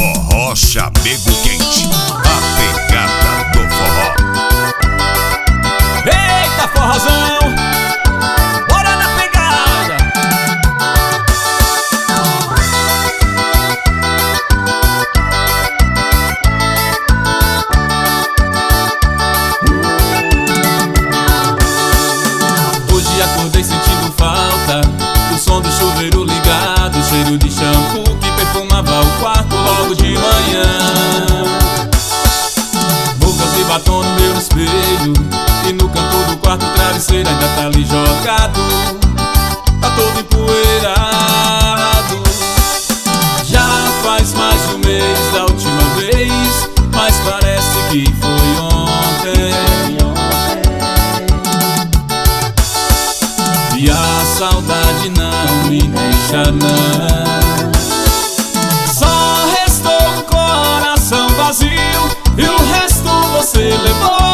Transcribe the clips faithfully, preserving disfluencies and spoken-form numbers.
Forró Chamego Quente, a pegada do forró. Eita, forrozão, bora na pegada. Hoje acordei sentindo falta do som do chuveiro ligado, cheiro de shampoo que perfumava o quarto logo de manhã. Bocas de batom no meu espelho, e no canto do quarto o travesseiro ainda tá ali jogado, tá todo empoeirado. Já faz mais de um mês da última vez, mas parece que foi ontem. E a saudade não me deixa não. Só restou um coração vazio e o resto você levou.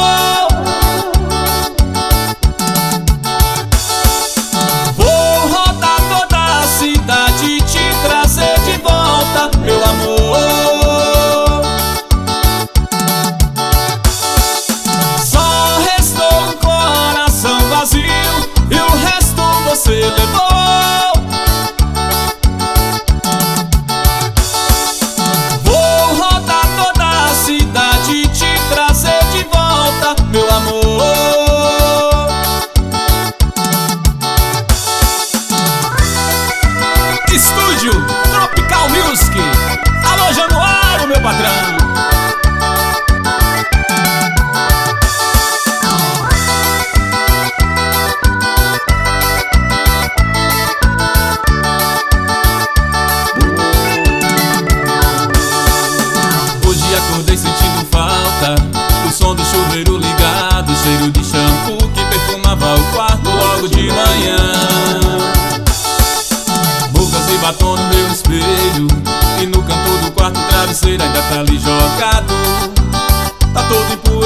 Vou rodar toda a cidade e te trazer de volta, meu amor. Só restou um coração vazio e o resto você levou. Vou rodar toda a cidade e te trazer de volta, meu amor. Estúdio Tropical Music, alô Januário, meu patrão. Acordei sentindo falta do som do chuveiro ligado, cheiro de shampoo que perfumava o quarto logo de manhã. Bocas e batom no meu espelho, e no canto do quarto o travesseiro ainda tá ali jogado, tá todo empoeirado.